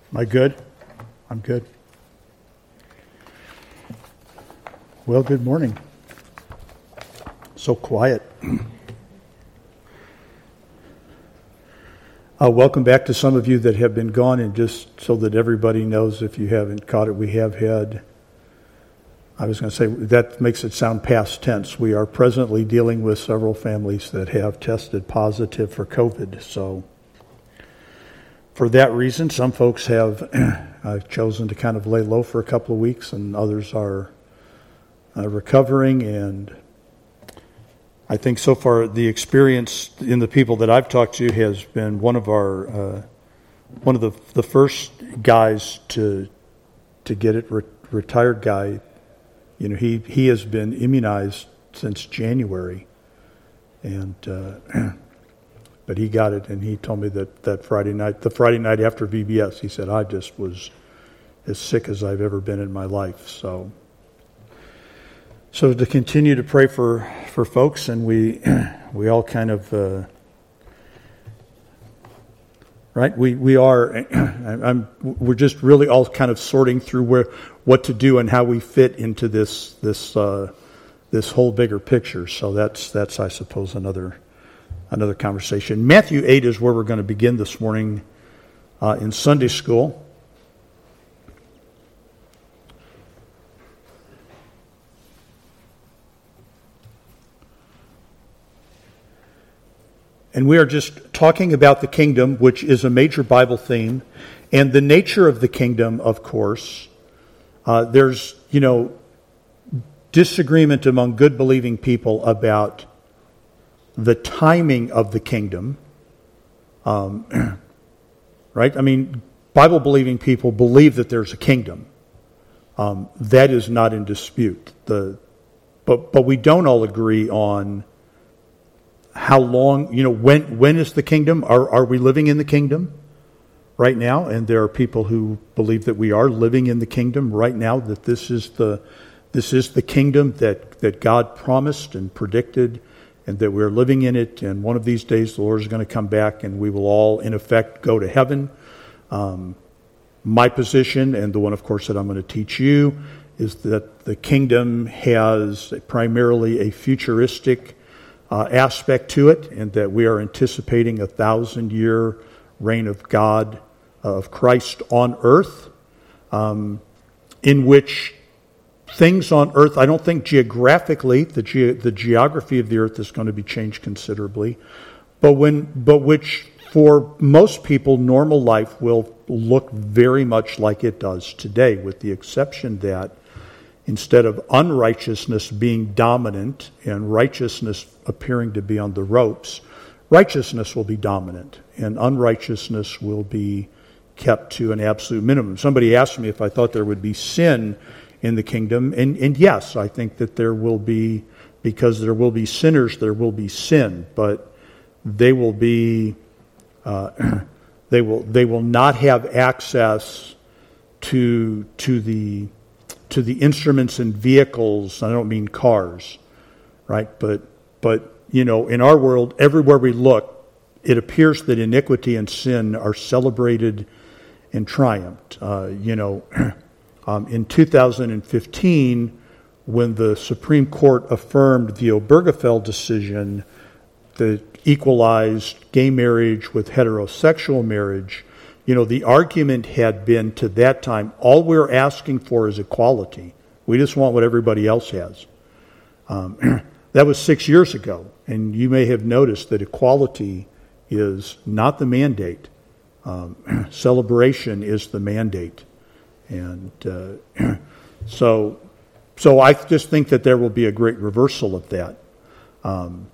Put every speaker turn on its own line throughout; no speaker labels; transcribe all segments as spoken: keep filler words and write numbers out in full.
Am I good? I'm good. Well, good morning. So quiet. Uh, welcome back to some of you that have been gone, and just so that everybody knows, if you haven't caught it, we have had, I was going to say, that makes it sound past tense. We are presently dealing with several families that have tested positive for COVID. So for that reason, some folks have uh, chosen to kind of lay low for a couple of weeks, and others are uh, recovering. And I think so far the experience in the people that I've talked to has been one of our uh, one of the the first guys to to get it. Re- retired guy, you know, he he has been immunized since January, and. Uh, But he got it, and he told me that, that Friday night, the Friday night after V B S, he said, I just was as sick as I've ever been in my life. So so to continue to pray for, for folks, and we we all kind of, uh, right, we, we are, I'm, we're just really all kind of sorting through where what to do and how we fit into this this uh, this whole bigger picture. So that's, that's I suppose, another Another conversation. Matthew eight is where we're going to begin this morning uh, in Sunday school. And we are just talking about the kingdom, which is a major Bible theme, and the nature of the kingdom, of course. Uh, there's, you know, disagreement among good believing people about the timing of the kingdom, um, right? I mean, Bible-believing people believe that there's a kingdom. Um, that is not in dispute. The, but but we don't all agree on how long, you know, when when is the kingdom? Are are we living in the kingdom right now? And there are people who believe that we are living in the kingdom right now. That this is the this is the kingdom that that God promised and predicted, and that we're living in it, and one of these days the Lord is going to come back and we will all, in effect, go to heaven. Um, my position, and the one, of course, that I'm going to teach you, is that the kingdom has primarily a futuristic uh, aspect to it, and that we are anticipating a thousand-year reign of God, uh, of Christ on earth, um, in which things on earth, I don't think geographically, the ge- the geography of the earth is going to be changed considerably, but when but which for most people, normal life will look very much like it does today, with the exception that instead of unrighteousness being dominant and righteousness appearing to be on the ropes, righteousness will be dominant, and unrighteousness will be kept to an absolute minimum. Somebody asked me if I thought there would be sin in the kingdom, and, and yes, I think that there will be, because there will be sinners, there will be sin, but they will be, uh, they will they will not have access to to the to the instruments and vehicles. I don't mean cars, right? But but you know, in our world, everywhere we look, it appears that iniquity and sin are celebrated and triumphed. Uh, you know. Um, in two thousand fifteen, when the Supreme Court affirmed the Obergefell decision that equalized gay marriage with heterosexual marriage, you know, the argument had been to that time, all we're asking for is equality. We just want what everybody else has. Um, that was six years ago, and you may have noticed that equality is not the mandate. Um, celebration is the mandate. And uh, so so I just think that there will be a great reversal of that. Um,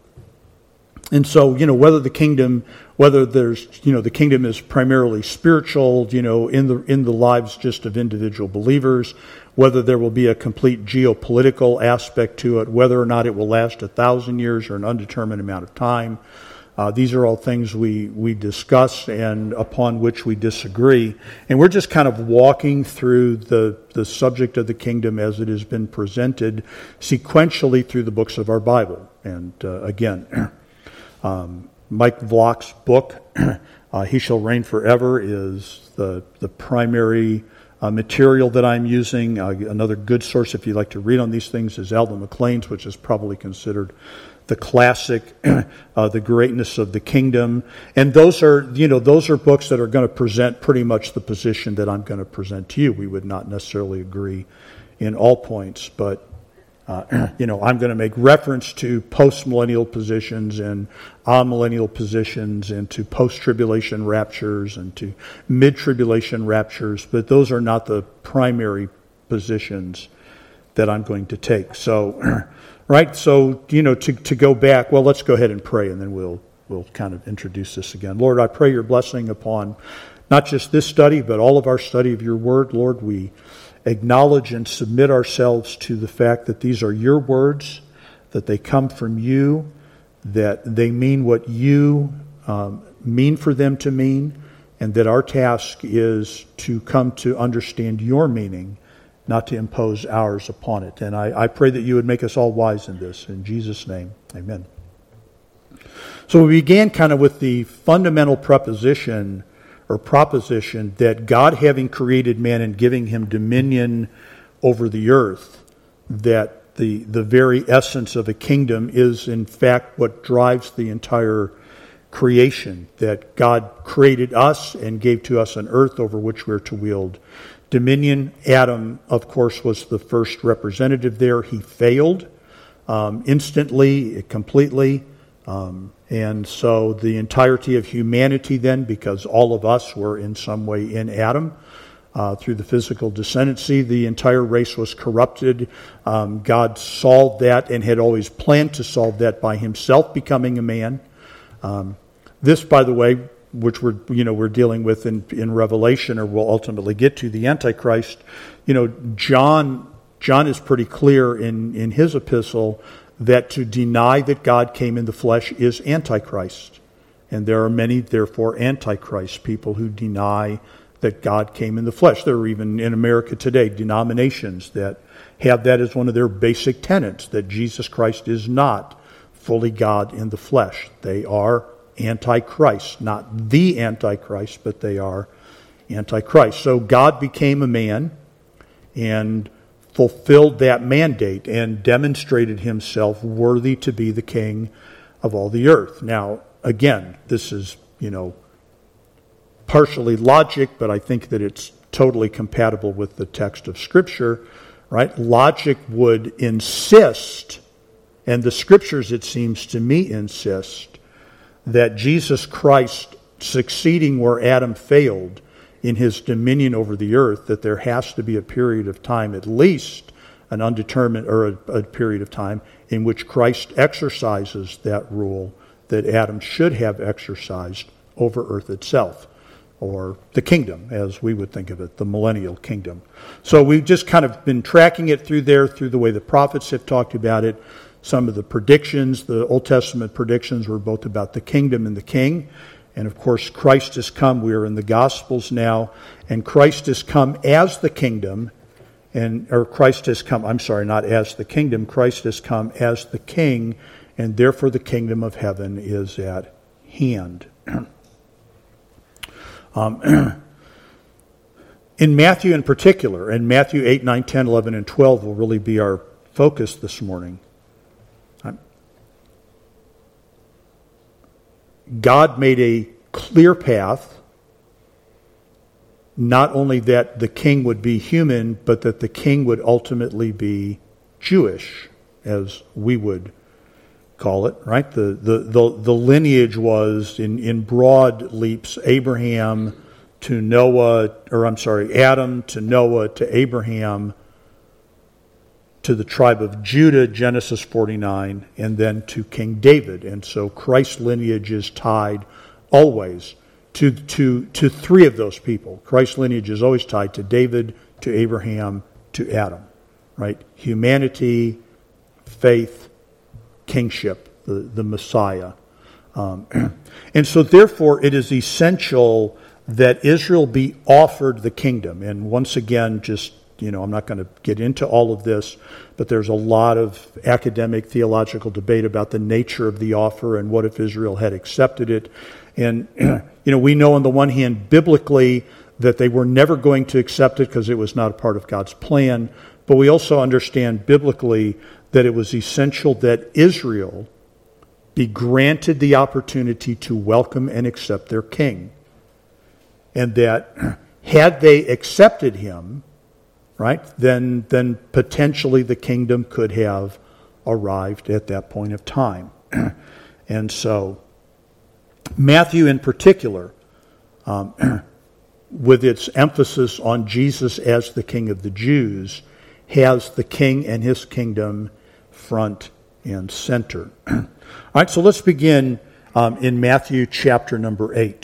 and so, you know, whether the kingdom, whether there's, you know, the kingdom is primarily spiritual, you know, in the in the lives just of individual believers, whether there will be a complete geopolitical aspect to it, whether or not it will last a thousand years or an undetermined amount of time. Uh, these are all things we, we discuss and upon which we disagree. And we're just kind of walking through the, the subject of the kingdom as it has been presented sequentially through the books of our Bible. And uh, again, um, Mike Vlock's book, uh, He Shall Reign Forever, is the, the primary uh, material that I'm using. Uh, another good source, if you'd like to read on these things, is Alden McLean's, which is probably considered the classic, uh, The Greatness of the Kingdom. And those are, you know, those are books that are going to present pretty much the position that I'm going to present to you. We would not necessarily agree in all points, but Uh, you know, I'm going to make reference to post-millennial positions and amillennial positions and to post-tribulation raptures and to mid-tribulation raptures, but those are not the primary positions that I'm going to take. So, right, so, you know, to, to go back, well, let's go ahead and pray, and then we'll we'll kind of introduce this again. Lord, I pray your blessing upon not just this study, but all of our study of your word. Lord, we acknowledge and submit ourselves to the fact that these are your words, that they come from you, that they mean what you um, mean for them to mean, and that our task is to come to understand your meaning, not to impose ours upon it. And I, I pray that you would make us all wise in this. In Jesus' name, amen. So we began kind of with the fundamental preposition or proposition that God, having created man and giving him dominion over the earth, that the, the very essence of a kingdom is in fact what drives the entire creation, that God created us and gave to us an earth over which we're to wield dominion. Adam, of course, was the first representative there. He failed um, instantly, completely. Um, and so the entirety of humanity then, because all of us were in some way in Adam, uh, through the physical descendancy, the entire race was corrupted. Um, God solved that and had always planned to solve that by himself becoming a man. Um, this, by the way, which we're, you know, we're dealing with in, in Revelation, or we'll ultimately get to, the Antichrist, you know, John, John is pretty clear in, in his epistle that to deny that God came in the flesh is Antichrist. And there are many, therefore, Antichrist, people who deny that God came in the flesh. There are even in America today denominations that have that as one of their basic tenets, that Jesus Christ is not fully God in the flesh. They are Antichrist, not the Antichrist, but they are Antichrist. So God became a man and fulfilled that mandate and demonstrated himself worthy to be the king of all the earth. Now, again, this is, you know, partially logic, but I think that it's totally compatible with the text of Scripture, right? Logic would insist, and the Scriptures, it seems to me, insist, that Jesus Christ succeeding where Adam failed in his dominion over the earth, that there has to be a period of time, at least an undetermined, or a, a period of time, in which Christ exercises that rule that Adam should have exercised over earth itself, or the kingdom, as we would think of it, the millennial kingdom. So we've just kind of been tracking it through there, through the way the prophets have talked about it. Some of the predictions, the Old Testament predictions, were both about the kingdom and the king. And of course, Christ has come. We are in the Gospels now. And Christ has come as the kingdom. and Or Christ has come, I'm sorry, not as the kingdom. Christ has come as the king. And therefore the kingdom of heaven is at hand. um, in Matthew in particular, and Matthew eight, nine, ten, eleven, and twelve will really be our focus this morning. God made a clear path, not only that the king would be human, but that the king would ultimately be Jewish, as we would call it, right? The the the, the lineage was, in, in broad leaps, Abraham to Noah, or I'm sorry, Adam to Noah to Abraham to the tribe of Judah, Genesis forty-nine, and then to King David. And so Christ's lineage is tied always to, to, to three of those people. Christ's lineage is always tied to David, to Abraham, to Adam, right? Humanity, faith, kingship, the, the Messiah. Um, and so therefore it is essential that Israel be offered the kingdom. And once again, just You know, I'm not going to get into all of this, but there's a lot of academic theological debate about the nature of the offer and what if Israel had accepted it. And, you know, we know on the one hand, biblically, that they were never going to accept it because it was not a part of God's plan. But we also understand biblically that it was essential that Israel be granted the opportunity to welcome and accept their king. And that had they accepted him, right, then, then potentially the kingdom could have arrived at that point of time. And so Matthew in particular, um, with its emphasis on Jesus as the King of the Jews, has the king and his kingdom front and center. All right, so let's begin um, in Matthew chapter number eight.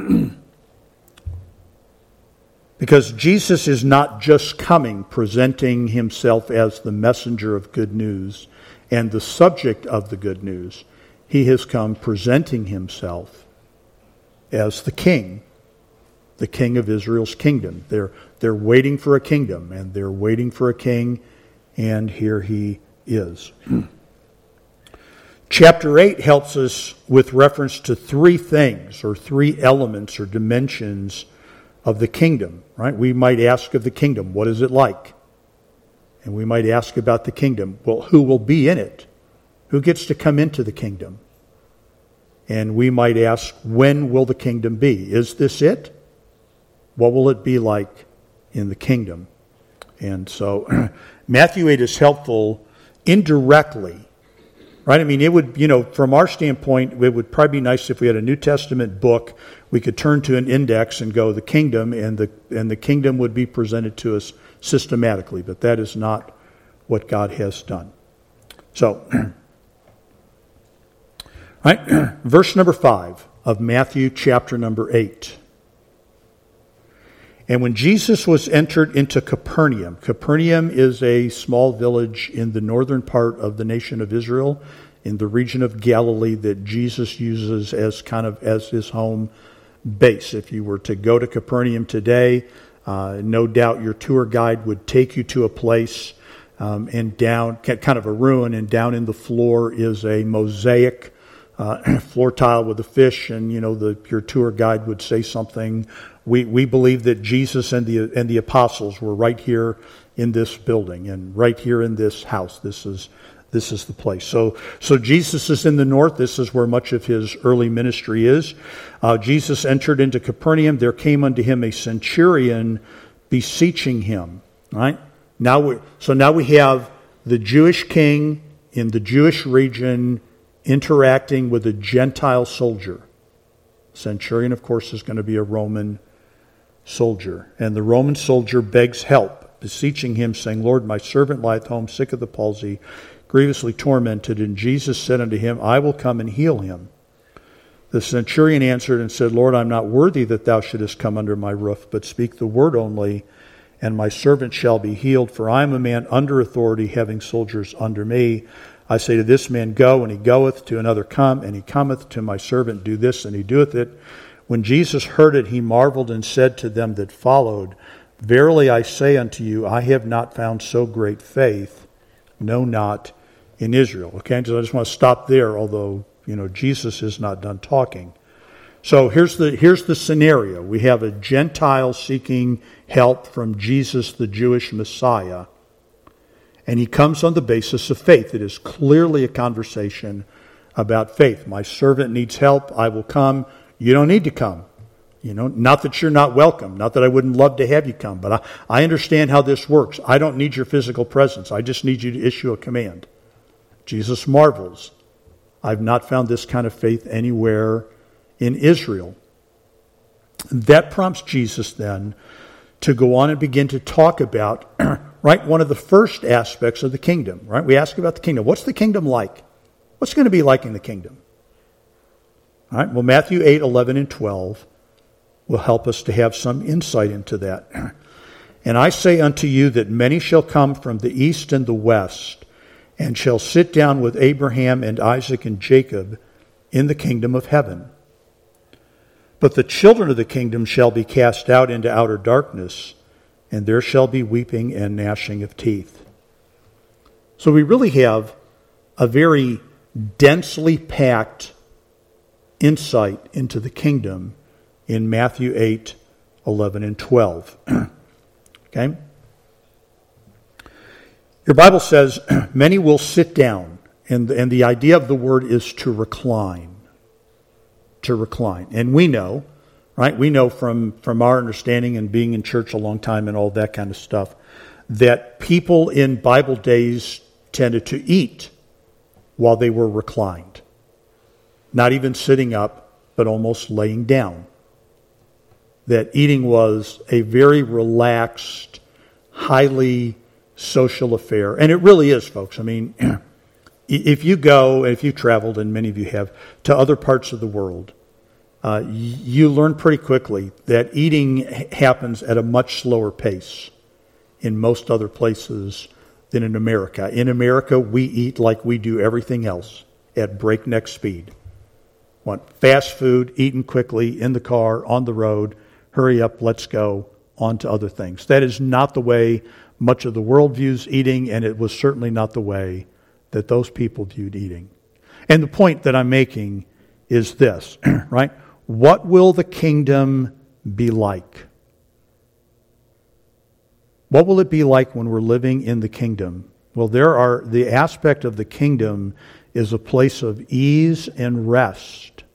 Because Jesus is not just coming presenting himself as the messenger of good news and the subject of the good news. He has come presenting himself as the king, the king of Israel's kingdom. They're, they're waiting for a kingdom, and they're waiting for a king, and here he is. Chapter eight helps us with reference to three things, or three elements or dimensions of the kingdom, right? We might ask of the kingdom, what is it like? And we might ask about the kingdom, well, who will be in it? Who gets to come into the kingdom? And we might ask, when will the kingdom be? Is this it? What will it be like in the kingdom? And so Matthew eight is helpful indirectly, right? I mean, it would, you know, from our standpoint, it would probably be nice if we had a New Testament book. We could turn to an index and go the kingdom, and the and the kingdom would be presented to us systematically. But that is not what God has done. So, right, verse number five of Matthew chapter number eight. And when Jesus was entered into Capernaum, Capernaum is a small village in the northern part of the nation of Israel, in the region of Galilee that Jesus uses as kind of as his home base. If you were to go to Capernaum today, uh, no doubt your tour guide would take you to a place um, and down, kind of a ruin, and down in the floor is a mosaic uh, floor tile with a fish, and you know the your tour guide would say something. We we believe that Jesus and the and the apostles were right here in this building and right here in this house. This is this is the place. So so Jesus is in the north. This is where much of his early ministry is. Uh, Jesus entered into Capernaum. There came unto him a centurion beseeching him. Right now, we, so now we have the Jewish king in the Jewish region interacting with a Gentile soldier. Centurion, of course, is going to be a Roman soldier. And the Roman soldier begs help, beseeching him, saying, Lord, my servant lieth home, sick of the palsy, grievously tormented. And Jesus said unto him, I will come and heal him. The centurion answered and said, Lord, I'm not worthy that thou shouldest come under my roof, but speak the word only, and my servant shall be healed. For I am a man under authority, having soldiers under me. I say to this man, go, and he goeth, to another, come, and he cometh, to my servant, do this, and he doeth it. When Jesus heard it, he marveled and said to them that followed, Verily I say unto you, I have not found so great faith, no, not in Israel. Okay, so I just want to stop there, although, you know, Jesus is not done talking. So here's the here's the scenario. We have a Gentile seeking help from Jesus, the Jewish Messiah. And he comes on the basis of faith. It is clearly a conversation about faith. My servant needs help. I will come. You don't need to come. You know, not that you're not welcome. Not that I wouldn't love to have you come. But I, I understand how this works. I don't need your physical presence. I just need you to issue a command. Jesus marvels. I've not found this kind of faith anywhere in Israel. That prompts Jesus then to go on and begin to talk about right, one of the first aspects of the kingdom, right? We ask about the kingdom. What's the kingdom like? What's it going to be like in the kingdom? All right, well, Matthew eight, eleven, and twelve will help us to have some insight into that. And I say unto you that many shall come from the east and the west, and shall sit down with Abraham and Isaac and Jacob in the kingdom of heaven. But the children of the kingdom shall be cast out into outer darkness, and there shall be weeping and gnashing of teeth. So we really have a very densely packed insight into the kingdom in Matthew eight, eleven and twelve. Okay? Your Bible says, many will sit down, and, and the idea of the word is to recline. To recline. And we know, right, we know from, from our understanding and being in church a long time and all that kind of stuff, that people in Bible days tended to eat while they were reclined. Not even sitting up, but almost laying down. That eating was a very relaxed, highly social affair. And it really is, folks. I mean, if you go, if you've traveled, and many of you have, to other parts of the world, uh, you learn pretty quickly that eating happens at a much slower pace in most other places than in America. In America, we eat like we do everything else, at breakneck speed. Want fast food, eaten quickly, in the car, on the road, hurry up, let's go, on to other things. That is not the way much of the world views eating, and it was certainly not the way that those people viewed eating. And the point that I'm making is this, right? What will the kingdom be like? What will it be like when we're living in the kingdom? Well, there are, the aspect of the kingdom is a place of ease and rest.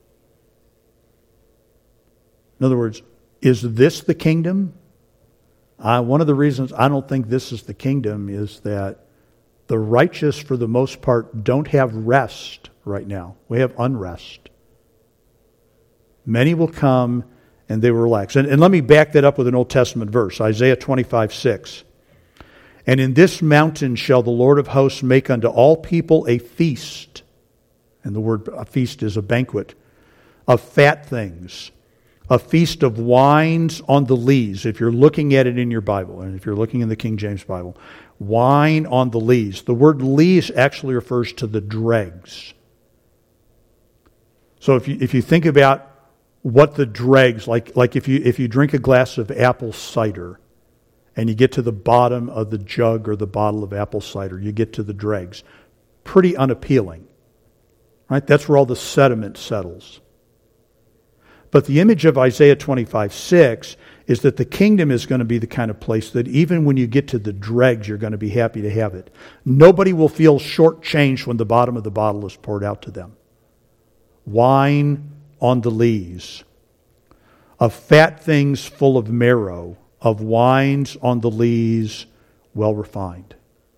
In other words, is this the kingdom? Uh, one of the reasons I don't think this is the kingdom is that the righteous, for the most part, don't have rest right now. We have unrest. Many will come and they will relax. And, and let me back that up with an Old Testament verse, Isaiah twenty-five six. And in this mountain shall the Lord of hosts make unto all people a feast. And the word a feast is a banquet of fat things. A feast of wines on the lees, if you're looking at it in your Bible, and if you're looking in the King James Bible. Wine on the lees. The word lees actually refers to the dregs. So if you if you think about what the dregs, like like if you if you drink a glass of apple cider, and you get to the bottom of the jug or the bottle of apple cider, you get to the dregs. Pretty unappealing. Right? That's where all the sediment settles. But the image of Isaiah twenty-five six is that the kingdom is going to be the kind of place that even when you get to the dregs, you're going to be happy to have it. Nobody will feel shortchanged when the bottom of the bottle is poured out to them. Wine on the lees, of fat things full of marrow, of wines on the lees, well refined.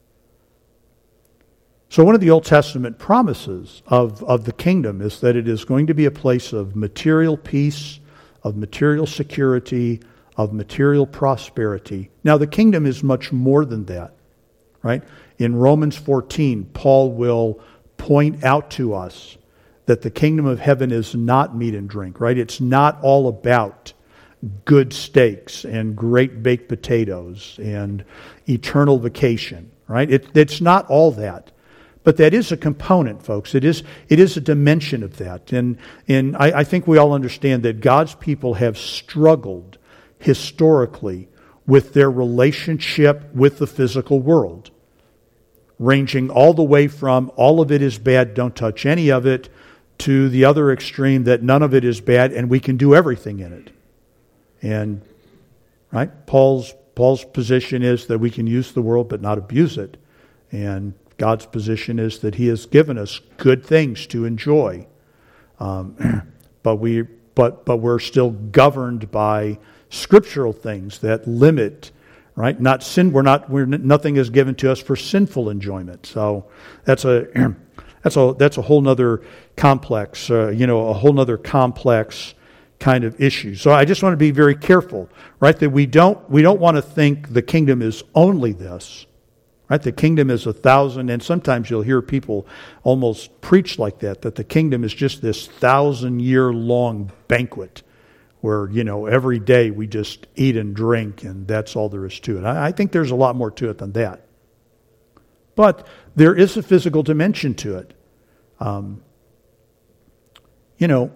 So one of the Old Testament promises of, of the kingdom is that it is going to be a place of material peace, of material security, of material prosperity. Now the kingdom is much more than that, right? In Romans fourteen, Paul will point out to us that the kingdom of heaven is not meat and drink, right? It's not all about good steaks and great baked potatoes and eternal vacation, right? It, it's not all that. But that is a component, folks. It is it is a dimension of that. And, and I, I think we all understand that God's people have struggled historically with their relationship with the physical world, ranging all the way from all of it is bad, don't touch any of it, to the other extreme that none of it is bad and we can do everything in it. And right, Paul's Paul's position is that we can use the world but not abuse it. And God's position is that He has given us good things to enjoy, um, but we but but we're still governed by scriptural things that limit, right? Not sin. We're not. We're nothing is given to us for sinful enjoyment. So that's a that's a that's a whole nother complex. Uh, you know, a whole nother complex kind of issue. So I just want to be very careful, right? That we don't we don't want to think the kingdom is only this. Right? The kingdom is a thousand, and sometimes you'll hear people almost preach like that, that the kingdom is just this thousand-year-long banquet where, you know, every day we just eat and drink, and that's all there is to it. I, I think there's a lot more to it than that. But there is a physical dimension to it. Um, you know,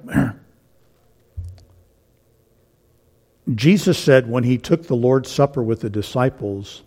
Jesus said when He took the Lord's Supper with the disciples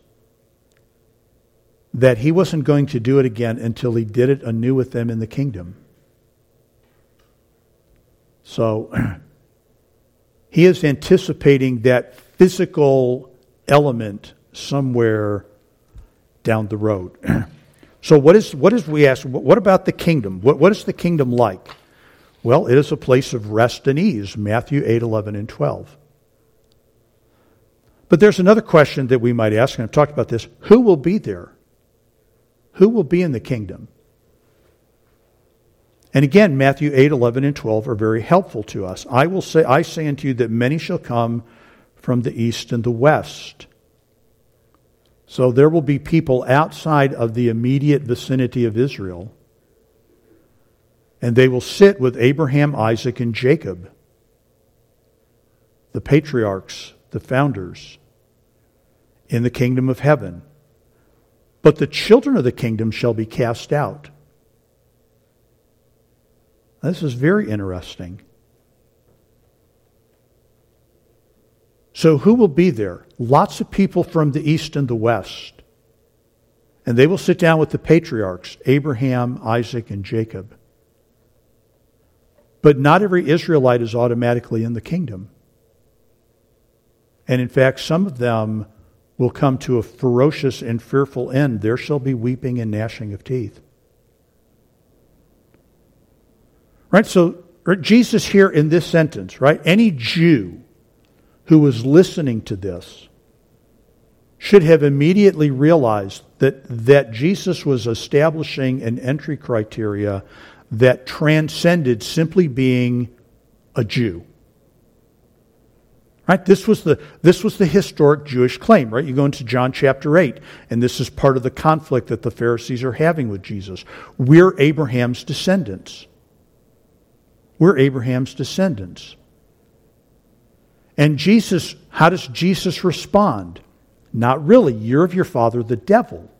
that He wasn't going to do it again until He did it anew with them in the kingdom. So, He is anticipating that physical element somewhere down the road. So what is, what is, we ask, what about the kingdom? What, what is the kingdom like? Well, it is a place of rest and ease, Matthew eight, eleven, and twelve. But there's another question that we might ask, and I've talked about this. Who will be there? Who will be in the kingdom? And again, Matthew eight, eleven, and twelve are very helpful to us. I will say, I say unto you that many shall come from the east and the west. So there will be people outside of the immediate vicinity of Israel, and they will sit with Abraham, Isaac, and Jacob, the patriarchs, the founders, in the kingdom of heaven. But the children of the kingdom shall be cast out. This is very interesting. So who will be there? Lots of people from the east and the west. And they will sit down with the patriarchs, Abraham, Isaac, and Jacob. But not every Israelite is automatically in the kingdom. And in fact, some of them will come to a ferocious and fearful end. There shall be weeping and gnashing of teeth. Right? So Jesus here in this sentence, right? Any Jew who was listening to this should have immediately realized that, that Jesus was establishing an entry criteria that transcended simply being a Jew. Right? This was the this was the historic Jewish claim, right? You go into John chapter eight, and this is part of the conflict that the Pharisees are having with Jesus. We're Abraham's descendants. We're Abraham's descendants. And Jesus, how does Jesus respond? Not really. You're of your father, the devil.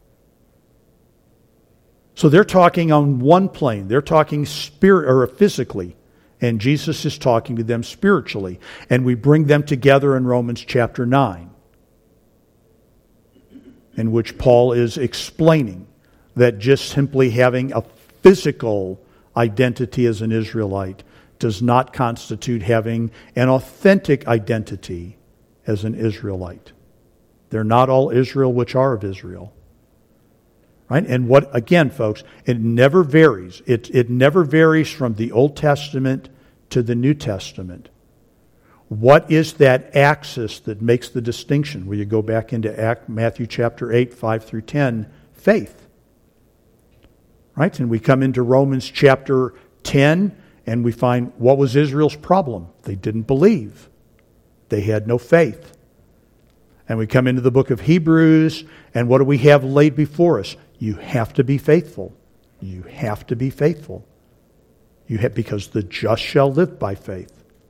So they're talking on one plane. They're talking spirit or physically. And Jesus is talking to them spiritually. And we bring them together in Romans chapter nine, in which Paul is explaining that just simply having a physical identity as an Israelite does not constitute having an authentic identity as an Israelite. They're not all Israel which are of Israel. Right? And what, again, folks, it never varies. It, it never varies from the Old Testament to the New Testament. What is that axis that makes the distinction? Well, you go back into Act, Matthew chapter eight, five through ten, faith. Right? And we come into Romans chapter ten, and we find, what was Israel's problem? They didn't believe. They had no faith. And we come into the book of Hebrews, and what do we have laid before us? You have to be faithful. You have to be faithful. You have, because the just shall live by faith.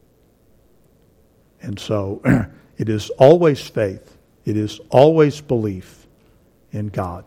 And so it is always faith. It is always belief in God.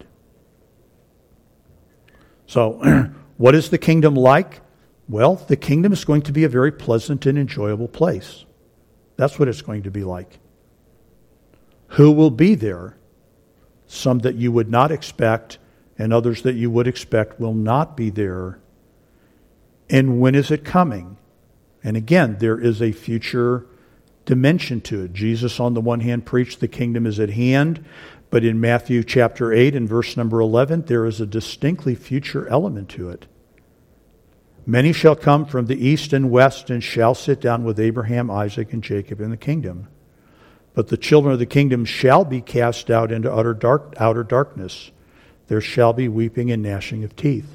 So what is the kingdom like? Well, the kingdom is going to be a very pleasant and enjoyable place. That's what it's going to be like. Who will be there? Some that you would not expect, and others that you would expect will not be there. And when is it coming? And again, there is a future dimension to it. Jesus, on the one hand, preached the kingdom is at hand, but in Matthew chapter eight and verse number eleven, there is a distinctly future element to it. Many shall come from the east and west and shall sit down with Abraham, Isaac, and Jacob in the kingdom. But the children of the kingdom shall be cast out into utter dark, outer darkness. There shall be weeping and gnashing of teeth.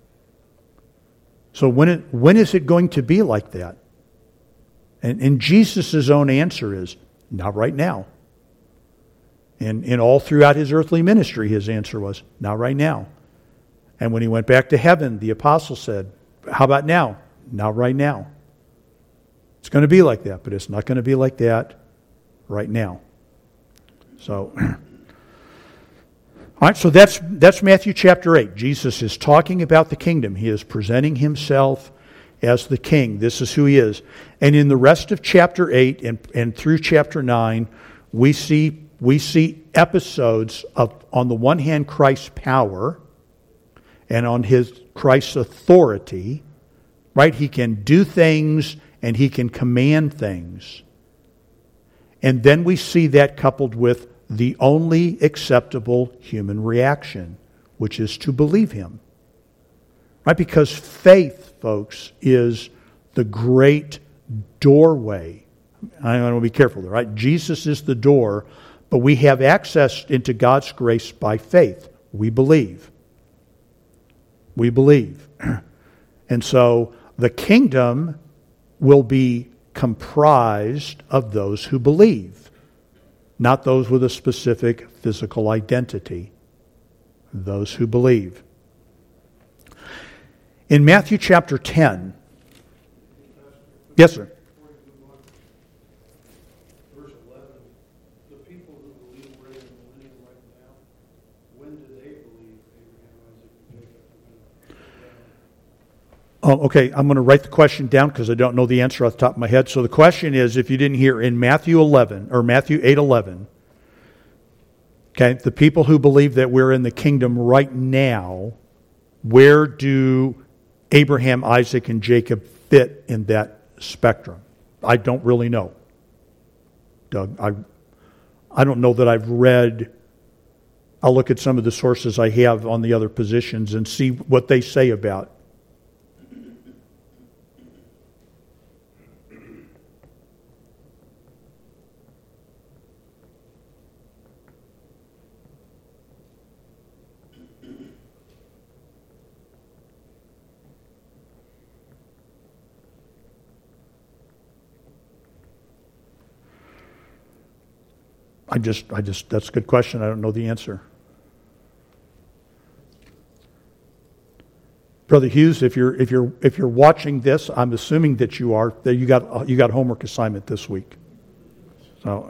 So when it, when is it going to be like that? And, and Jesus' own answer is, not right now. And, and all throughout his earthly ministry, his answer was, not right now. And when he went back to heaven, the apostle said, how about now? Not right now. It's going to be like that, but it's not going to be like that right now. So, all right, so that's that's Matthew chapter eight. Jesus is talking about the kingdom. He is presenting himself as the king. This is who he is. And in the rest of chapter eight and, and through chapter nine, we see we see episodes of, on the one hand, Christ's power, and on his Christ's authority. Right? He can do things and He can command things. And then we see that coupled with the only acceptable human reaction, which is to believe Him. Right? Because faith, folks, is the great doorway. I want to be careful there, right? Jesus is the door, but we have access into God's grace by faith. We believe. We believe. And so the kingdom will be comprised of those who believe, not those with a specific physical identity. Those who believe. In Matthew chapter ten, yes, sir.
Verse eleven, the people who believe we're in the millennium right now, when do they believe Abraham, Isaac, and Jacob?
Oh, okay, I'm going to write the question down because I don't know the answer off the top of my head. So the question is, if you didn't hear, in Matthew eleven, or Matthew eight eleven, okay, the people who believe that we're in the kingdom right now, where do Abraham, Isaac, and Jacob fit in that spectrum? I don't really know, Doug. I, I don't know that I've read. I'll look at some of the sources I have on the other positions and see what they say about. I just, I just, that's a good question. I don't know the answer. Brother Hughes, if you're, if you're, if you're watching this, I'm assuming that you are, that you got, you got homework assignment this week. So,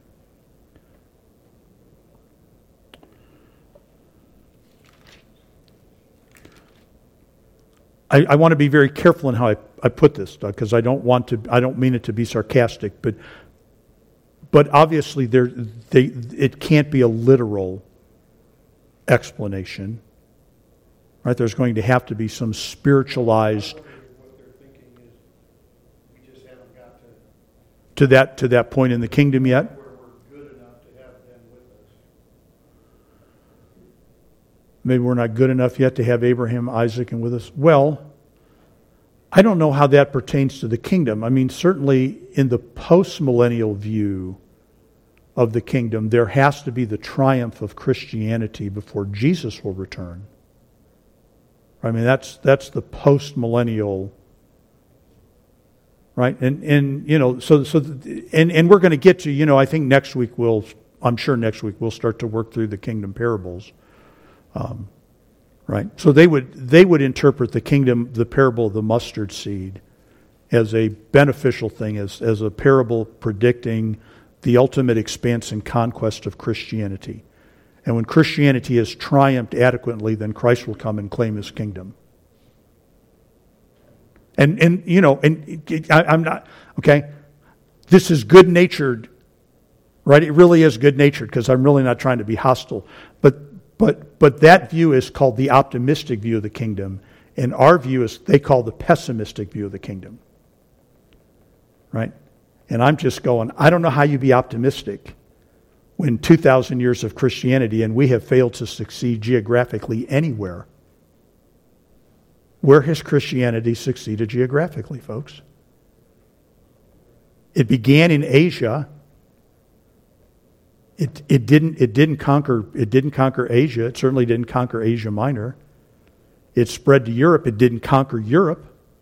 I, I want to be very careful in how I, I put this, because I don't want to, I don't mean it to be sarcastic, but. But obviously, there, they, it can't be a literal explanation, right? There's going to have to be some spiritualized.
What they're thinking is, we just haven't got to,
to that to that point in the kingdom yet.
where we're good enough to have them with us.
Maybe we're not good enough yet to have Abraham, Isaac, and with us. Well, I don't know how that pertains to the kingdom. I mean, certainly in the post-millennial view of the kingdom, there has to be the triumph of Christianity before Jesus will return. I mean, that's that's the post-millennial, right? And and you know, so so and and we're going to get to, you know, I think next week we'll, I'm sure next week we'll start to work through the kingdom parables. Um, Right, so they would they would interpret the kingdom, the parable of the mustard seed, as a beneficial thing, as as a parable predicting the ultimate expanse and conquest of Christianity. And when Christianity has triumphed adequately, then Christ will come and claim His kingdom. And and you know, and I, I'm not okay. This is good natured, right? It really is good natured, because I'm really not trying to be hostile, but. But but that view is called the optimistic view of the kingdom, and our view is they call the pessimistic view of the kingdom. Right? And I'm just going, I don't know how you be optimistic when two thousand years of Christianity and we have failed to succeed geographically anywhere. Where has Christianity succeeded geographically, folks? It began in Asia. It it didn't it didn't conquer it didn't conquer Asia. It certainly didn't conquer Asia Minor. It spread to Europe. It didn't conquer Europe.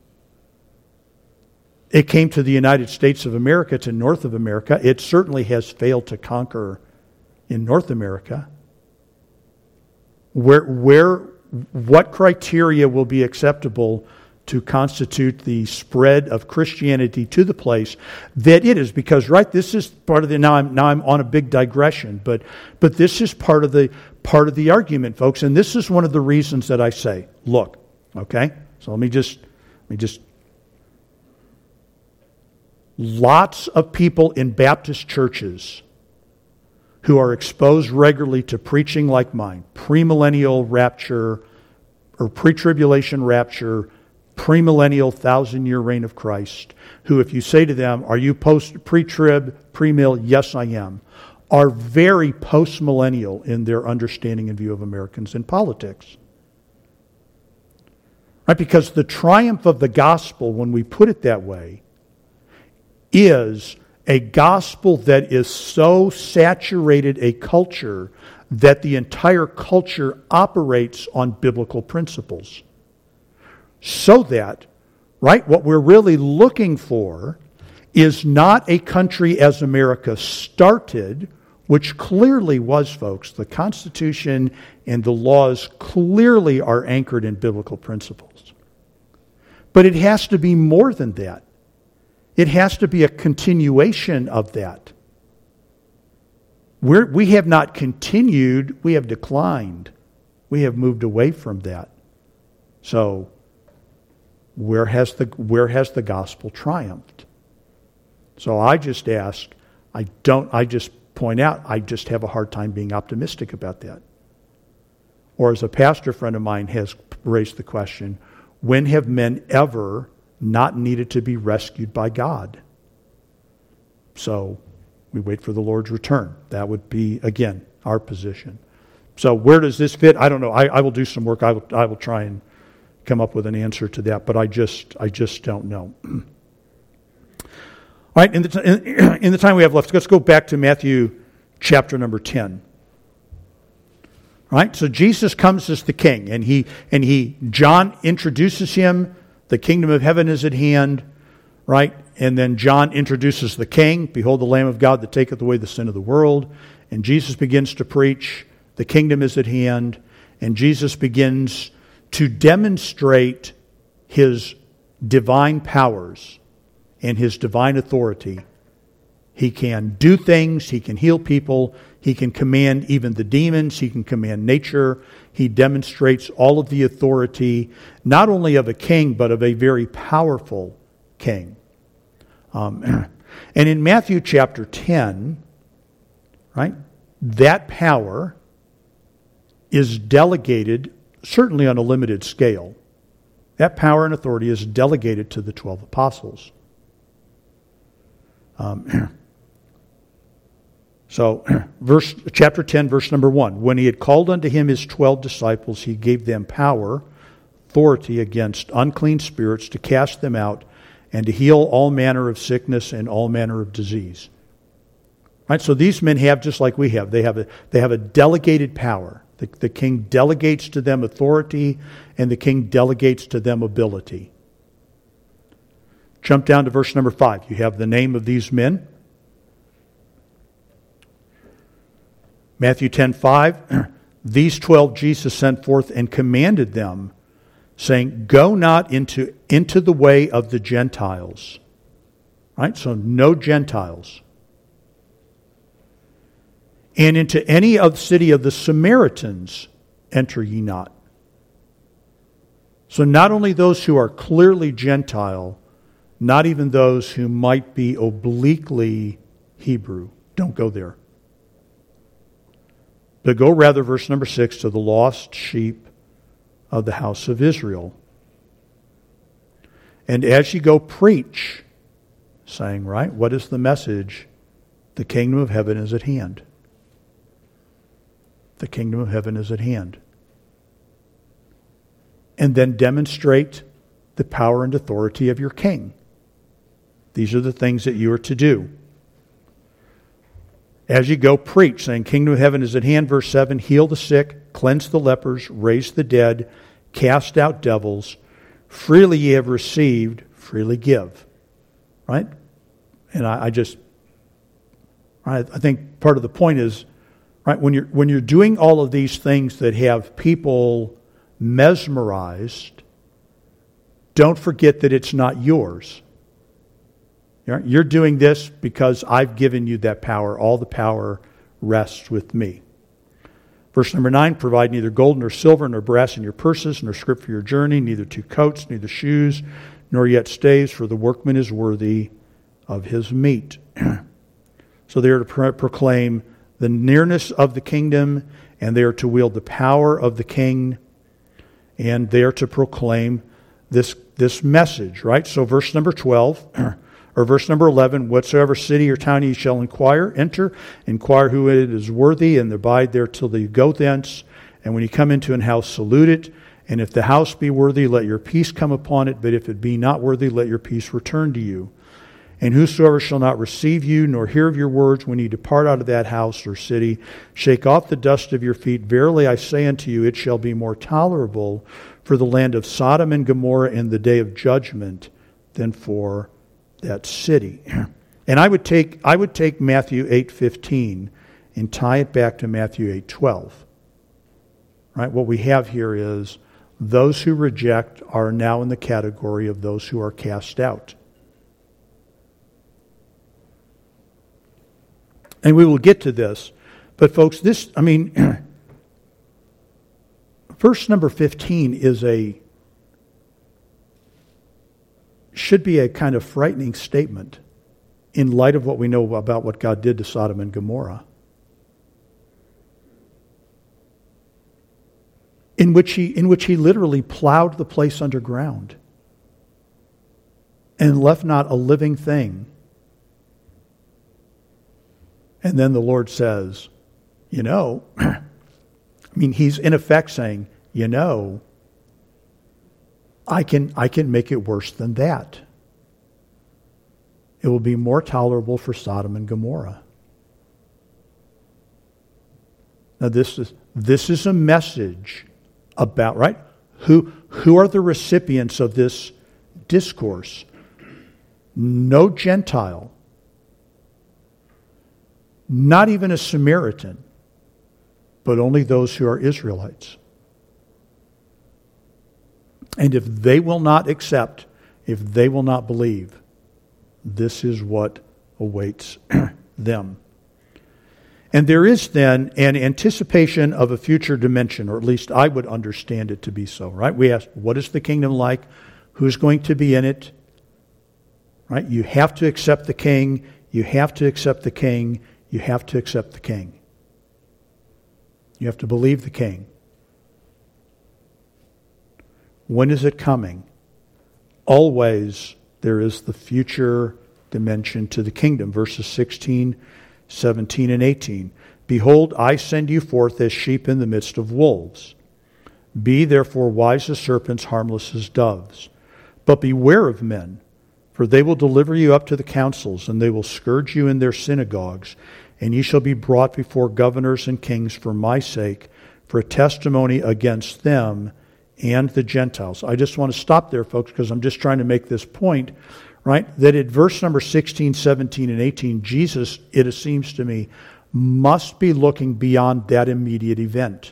It came to the United States of America, to North of America. It certainly has failed to conquer in North America. Where where what criteria will be acceptable to constitute the spread of Christianity to the place that it is? Because, right, this is part of the, now I'm now I'm on a big digression, but but this is part of the part of the argument, folks, and this is one of the reasons that I say, look, okay? So let me just let me just lots of people in Baptist churches who are exposed regularly to preaching like mine, premillennial rapture or pre-tribulation rapture, premillennial, thousand-year reign of Christ, who, if you say to them, are you post pre-trib, pre-mill? Yes, I am, are very post-millennial in their understanding and view of Americans in politics. Right? Because the triumph of the gospel, when we put it that way, is a gospel that is so saturated a culture that the entire culture operates on biblical principles. So that, right, what we're really looking for is not a country as America started, which clearly was, folks. The Constitution and the laws clearly are anchored in biblical principles. But it has to be more than that. It has to be a continuation of that. We're, we have not continued, we have declined. We have moved away from that. So, where has the where has the gospel triumphed? So I just ask, I don't I just point out, I just have a hard time being optimistic about that. Or as a pastor friend of mine has raised the question, when have men ever not needed to be rescued by God? So we wait for the Lord's return. That would be, again, our position. So where does this fit? I don't know. I, I will do some work. I will, I will try and come up with an answer to that, but I just I just don't know. All right, in the, t- in, in the time we have left, let's go back to Matthew chapter number ten. All right, so Jesus comes as the king, and he and he John introduces him. The kingdom of heaven is at hand, right? And then John introduces the king. Behold, the Lamb of God that taketh away the sin of the world. And Jesus begins to preach, the kingdom is at hand. And Jesus begins to demonstrate his divine powers and his divine authority. He can do things. He can heal people. He can command even the demons. He can command nature. He demonstrates all of the authority, not only of a king, but of a very powerful king. Um, and in Matthew chapter ten, right, that power is delegated, certainly on a limited scale. That power and authority is delegated to the twelve apostles. Um, so, verse chapter ten, verse number one. When he had called unto him his twelve disciples, he gave them power, authority against unclean spirits, to cast them out, and to heal all manner of sickness and all manner of disease. Right? So these men have, just like we have, they have a, they have a delegated power. The, the king delegates to them authority, and the king delegates to them ability. Jump down to verse number five. You have the name of these men. Matthew ten five. These twelve Jesus sent forth and commanded them, saying, go not into, into the way of the Gentiles. Right? So no Gentiles. And into any of the city of the Samaritans enter ye not. So not only those who are clearly Gentile, not even those who might be obliquely Hebrew. Don't go there. But go rather, verse number six, to the lost sheep of the house of Israel. And as ye go, preach, saying, right, what is the message? The kingdom of heaven is at hand. The kingdom of heaven is at hand. And then demonstrate the power and authority of your king. These are the things that you are to do. As you go, preach, saying, kingdom of heaven is at hand, verse seven, heal the sick, cleanse the lepers, raise the dead, cast out devils. Freely ye have received, freely give. Right? And I, I just, I, I think part of the point is, right, when you're when you're doing all of these things that have people mesmerized, don't forget that it's not yours. You're doing this because I've given you that power. All the power rests with me. Verse number nine, provide neither gold nor silver nor brass in your purses, nor scrip for your journey, neither two coats, neither shoes, nor yet staves, for the workman is worthy of his meat. So they are to pro- proclaim the nearness of the kingdom, and they are to wield the power of the king, and they are to proclaim this this message, right? So verse number twelve, or verse number eleven, whatsoever city or town ye shall inquire, enter, inquire who it is worthy, and abide there till you go thence. And when you come into an house, salute it. And if the house be worthy, let your peace come upon it. But if it be not worthy, let your peace return to you. And whosoever shall not receive you, nor hear of your words, when ye depart out of that house or city, shake off the dust of your feet. Verily I say unto you, it shall be more tolerable for the land of Sodom and Gomorrah in the day of judgment than for that city. And I would take I would take Matthew eight fifteen and tie it back to Matthew eight twelve. Right? What we have here is those who reject are now in the category of those who are cast out. And we will get to this. But folks, this, I mean, verse number fifteen is a, should be a kind of frightening statement in light of what we know about what God did to Sodom and Gomorrah. In which he, in which he literally plowed the place underground and left not a living thing. And then the Lord says, you know, I mean, he's in effect saying, you know, I can, I can make it worse than that. It will be more tolerable for Sodom and Gomorrah. Now this is, this is a message about, right? Who, who are the recipients of this discourse? No Gentile. Not even a Samaritan, but only those who are Israelites. And if they will not accept, if they will not believe, this is what awaits them. And there is then an anticipation of a future dimension, or at least I would understand it to be so, right? We ask, what is the kingdom like? Who's going to be in it? Right? You have to accept the king. You have to accept the king. You have to accept the king. You have to believe the king. When is it coming? Always there is the future dimension to the kingdom. Verses sixteen, seventeen, and eighteen. Behold, I send you forth as sheep in the midst of wolves. Be therefore wise as serpents, harmless as doves. But beware of men, for they will deliver you up to the councils, and they will scourge you in their synagogues, and ye shall be brought before governors and kings for my sake, for a testimony against them and the Gentiles. I just want to stop there, folks, because I'm just trying to make this point, right? That at verse number sixteen, seventeen, and eighteen, Jesus, it seems to me, must be looking beyond that immediate event.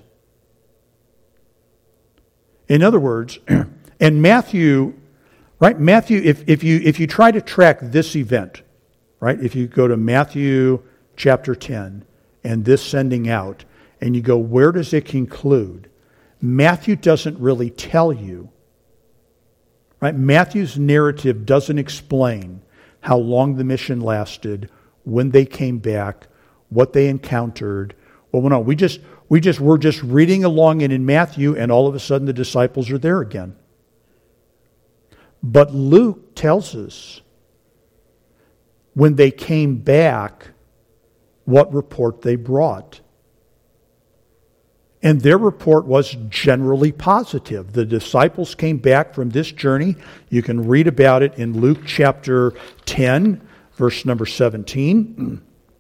In other words, and Matthew... Right, Matthew, if, if you if you try to track this event, right, if you go to Matthew chapter ten and this sending out, and you go, where does it conclude? Matthew doesn't really tell you. Right? Matthew's narrative doesn't explain how long the mission lasted, when they came back, what they encountered. Well, no, we just we just we're just reading along and in Matthew, and all of a sudden the disciples are there again. But Luke tells us when they came back what report they brought. And their report was generally positive. The disciples came back from this journey. You can read about it in Luke chapter ten, verse number seventeen.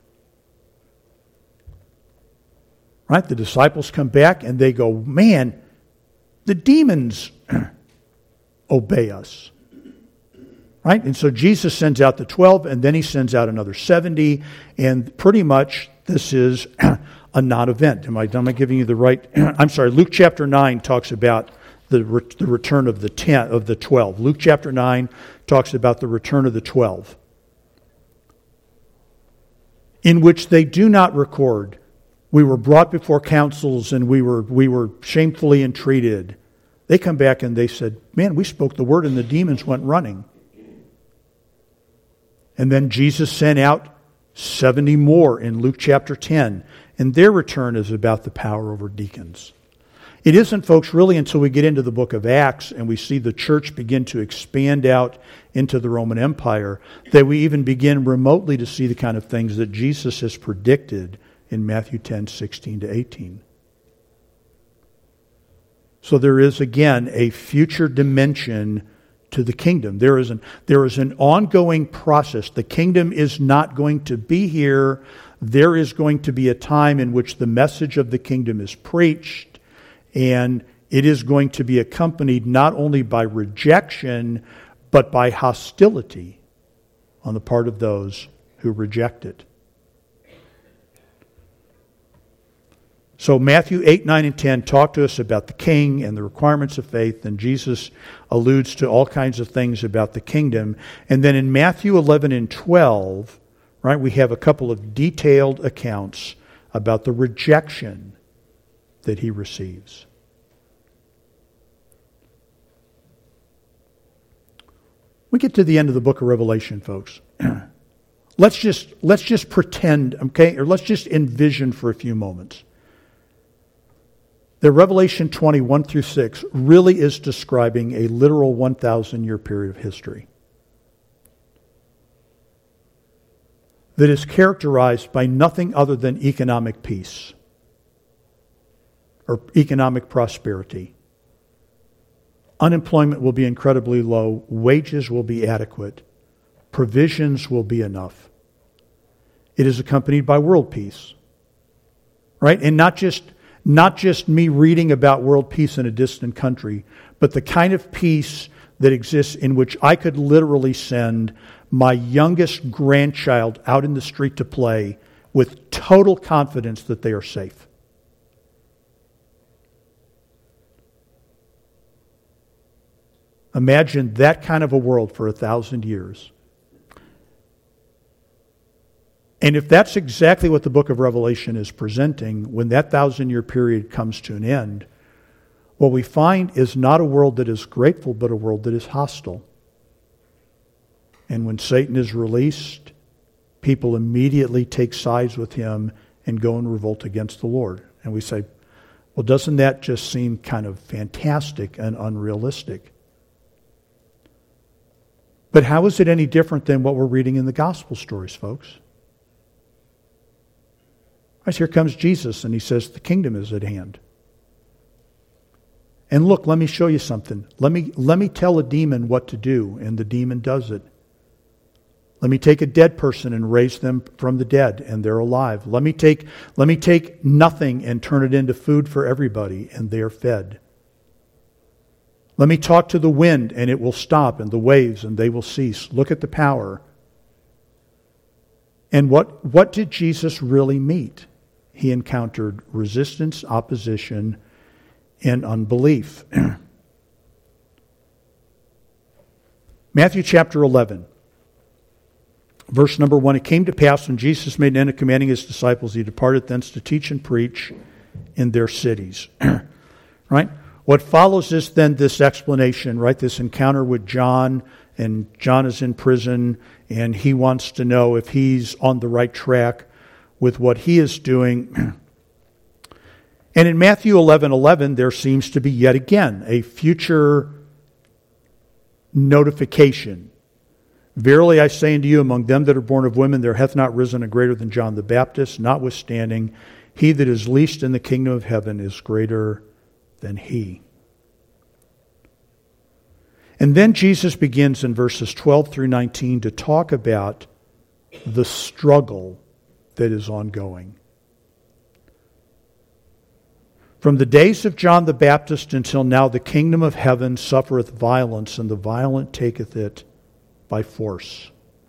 Right? The disciples come back and they go, man, the demons obey us. Right? And so Jesus sends out the twelve, and then he sends out another seventy, and pretty much this is a non-event. Am I, am I giving you the right? I'm sorry, Luke chapter nine talks about the, re, the return of the ten, of the twelve. Luke chapter nine talks about the return of the twelve, in which they do not record, we were brought before councils and we were we were shamefully entreated. They come back and they said, man, we spoke the word and the demons went running. And then Jesus sent out seventy more in Luke chapter ten. And their return is about the power over deacons. It isn't, folks, really until we get into the book of Acts and we see the church begin to expand out into the Roman Empire that we even begin remotely to see the kind of things that Jesus has predicted in Matthew ten, sixteen to eighteen. So there is, again, a future dimension to the kingdom. There is an, there is an ongoing process. The kingdom is not going to be here. There is going to be a time in which the message of the kingdom is preached, and it is going to be accompanied not only by rejection, but by hostility on the part of those who reject it. So Matthew eight, nine, and ten talk to us about the king and the requirements of faith, and Jesus alludes to all kinds of things about the kingdom. And then in Matthew eleven and twelve, right, we have a couple of detailed accounts about the rejection that he receives. We get to the end of the book of Revelation, folks. let's just let's just pretend, okay, or let's just envision for a few moments that Revelation twenty, one through six really is describing a literal one thousand year period of history that is characterized by nothing other than economic peace or economic prosperity. Unemployment will be incredibly low. Wages will be adequate. Provisions will be enough. It is accompanied by world peace. Right? And not just, not just me reading about world peace in a distant country, but the kind of peace that exists in which I could literally send my youngest grandchild out in the street to play with total confidence that they are safe. Imagine that kind of a world for a thousand years. And if that's exactly what the book of Revelation is presenting, when that thousand-year period comes to an end, what we find is not a world that is grateful, but a world that is hostile. And when Satan is released, people immediately take sides with him and go and revolt against the Lord. And we say, well, doesn't that just seem kind of fantastic and unrealistic? But how is it any different than what we're reading in the gospel stories, folks? Right, here comes Jesus, and he says, the kingdom is at hand. And look, let me show you something. Let me, let me tell a demon what to do, and the demon does it. Let me take a dead person and raise them from the dead, and they're alive. Let me take, let me take nothing and turn it into food for everybody, and they are fed. Let me talk to the wind, and it will stop, and the waves, and they will cease. Look at the power. And what, what did Jesus really meet? He encountered resistance, opposition, and unbelief. Matthew chapter eleven, verse number one. It came to pass when Jesus made an end of commanding his disciples, he departed thence to teach and preach in their cities. Right? What follows is then this explanation, right? This encounter with John, and John is in prison, and he wants to know if he's on the right track with what he is doing. And in Matthew eleven eleven, there seems to be yet again a future notification. Verily I say unto you, among them that are born of women, there hath not risen a greater than John the Baptist. Notwithstanding, he that is least in the kingdom of heaven is greater than he. And then Jesus begins in verses twelve through nineteen to talk about the struggle that is ongoing. From the days of John the Baptist until now, the kingdom of heaven suffereth violence, and the violent taketh it by force.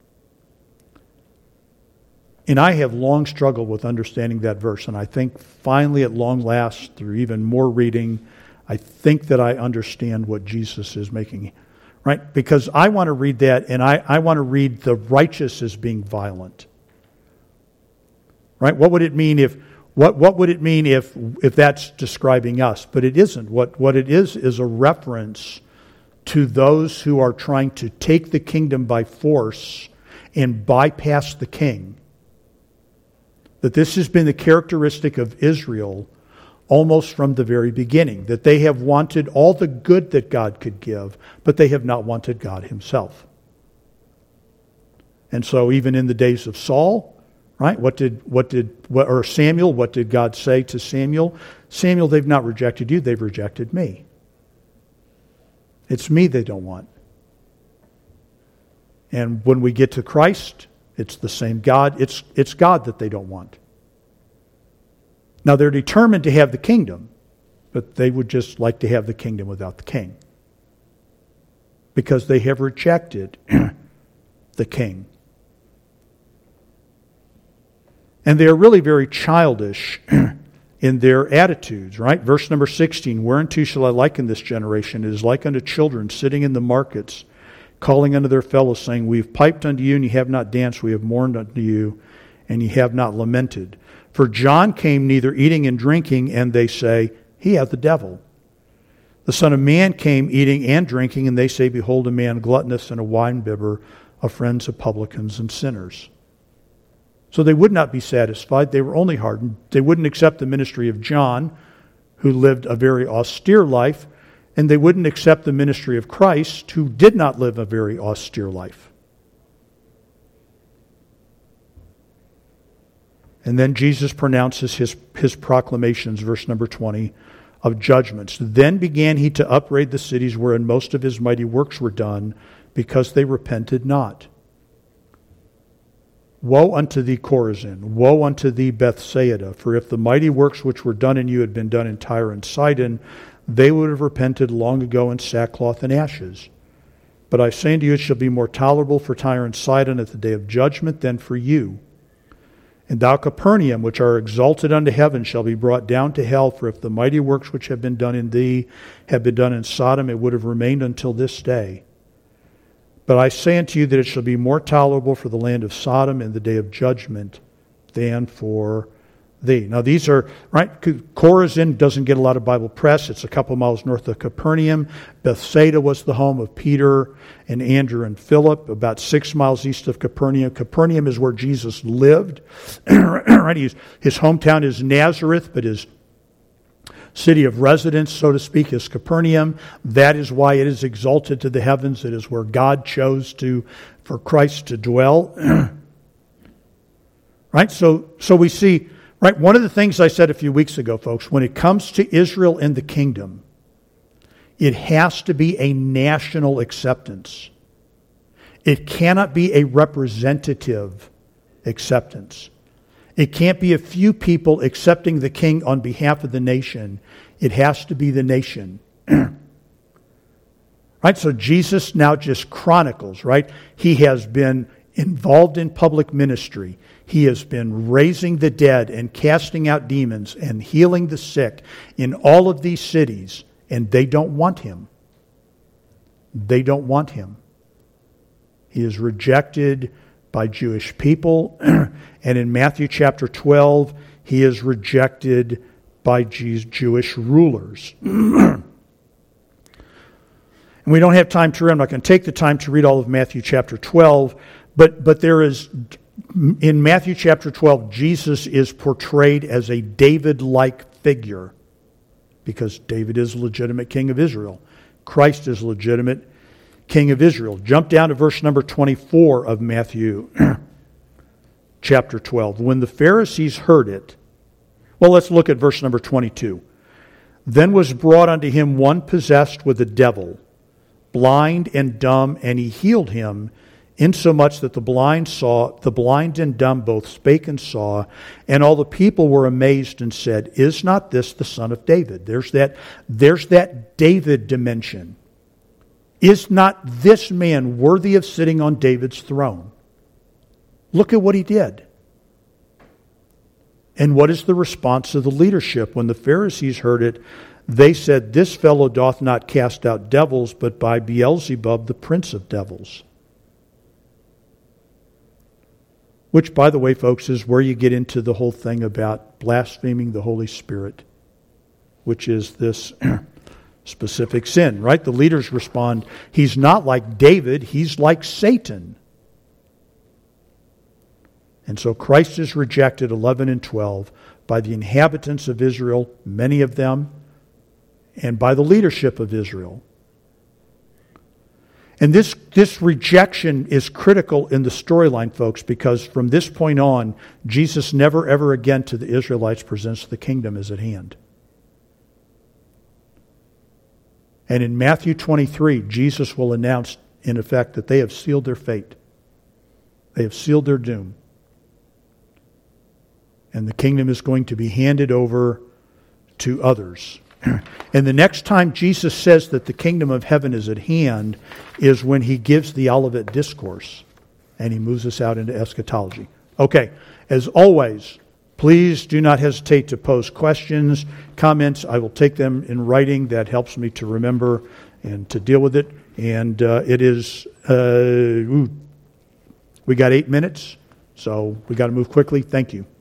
And I have long struggled with understanding that verse, and I think finally at long last, through even more reading, I think that I understand what Jesus is making. Right? Because I want to read that, and I, I want to read the righteous as being violent. Right? What would it mean if what what would it mean if if that's describing us? But it isn't. What what it is is a reference to those who are trying to take the kingdom by force and bypass the king. That this has been the characteristic of Israel almost from the very beginning, that they have wanted all the good that God could give, but they have not wanted God himself. And so even in the days of Saul, right, what did, what did, what, or Samuel, what did God say to Samuel? Samuel, they've not rejected you, they've rejected me. It's me they don't want. And when we get to Christ, it's the same God. It's, it's God that they don't want. Now, they're determined to have the kingdom, but they would just like to have the kingdom without the king. Because they have rejected the king. And they are really very childish in their attitudes, right? Verse number sixteen, whereunto shall I liken this generation? It is like unto children sitting in the markets, calling unto their fellows, saying, we have piped unto you, and ye have not danced. We have mourned unto you, and ye have not lamented. For John came neither eating and drinking, and they say, he hath the devil. The Son of Man came eating and drinking, and they say, behold, a man gluttonous and a winebibber, a friends of publicans and sinners. So they would not be satisfied. They were only hardened. They wouldn't accept the ministry of John, who lived a very austere life, and they wouldn't accept the ministry of Christ, who did not live a very austere life. And then Jesus pronounces his, his proclamations, verse number twenty, of judgments. Then began he to upbraid the cities wherein most of his mighty works were done, because they repented not. Woe unto thee, Chorazin! Woe unto thee, Bethsaida! For if the mighty works which were done in you had been done in Tyre and Sidon, they would have repented long ago in sackcloth and ashes. But I say unto you, it shall be more tolerable for Tyre and Sidon at the day of judgment than for you. And thou, Capernaum, which are exalted unto heaven, shall be brought down to hell. For if the mighty works which have been done in thee had been done in Sodom, it would have remained until this day. But I say unto you that it shall be more tolerable for the land of Sodom in the day of judgment than for thee. Now these are, right, Chorazin doesn't get a lot of Bible press. It's a couple miles north of Capernaum. Bethsaida was the home of Peter and Andrew and Philip, about six miles east of Capernaum. Capernaum is where Jesus lived. Right, his, his hometown is Nazareth, but his city of residence, so to speak, is Capernaum. That is why it is exalted to the heavens. It is where God chose to for Christ to dwell. Right? So so we see, right, one of the things I said a few weeks ago, folks, when it comes to Israel and the kingdom, it has to be a national acceptance. It cannot be a representative acceptance. It can't be a few people accepting the king on behalf of the nation. It has to be the nation. Right? So Jesus now just chronicles, right? He has been involved in public ministry. He has been raising the dead and casting out demons and healing the sick in all of these cities, and they don't want him. They don't want him. He is rejected by Jewish people. And in Matthew chapter twelve, he is rejected by Jewish rulers. And we don't have time to read. I'm not going to take the time to read all of Matthew chapter twelve. But, but there is, in Matthew chapter twelve, Jesus is portrayed as a David-like figure. Because David is a legitimate king of Israel. Christ is a legitimate king of Israel. Jump down to verse number twenty-four of Matthew chapter twelve. When the Pharisees heard it, well, let's look at verse number twenty-two. Then was brought unto him one possessed with a devil, blind and dumb, and he healed him, insomuch that the blind saw, the blind and dumb both spake and saw, and all the people were amazed and said, is not this the son of David? There's that, there's that David dimension. Is not this man worthy of sitting on David's throne? Look at what he did. And what is the response of the leadership? When the Pharisees heard it, they said, this fellow doth not cast out devils, but by Beelzebub, the prince of devils. Which, by the way, folks, is where you get into the whole thing about blaspheming the Holy Spirit, which is this specific sin, right? The leaders respond, he's not like David, he's like Satan. And so Christ is rejected, eleven and twelve, by the inhabitants of Israel, many of them, and by the leadership of Israel. And this, this rejection is critical in the storyline, folks, because from this point on, Jesus never ever again to the Israelites presents the kingdom as at hand. And in Matthew twenty-three, Jesus will announce, in effect, that they have sealed their fate. They have sealed their doom. And the kingdom is going to be handed over to others. And the next time Jesus says that the kingdom of heaven is at hand is when he gives the Olivet Discourse. And he moves us out into eschatology. Okay, as always, please do not hesitate to pose questions, comments. I will take them in writing. That helps me to remember and to deal with it. And uh, it is, uh, ooh, we got eight minutes, so we got to move quickly. Thank you.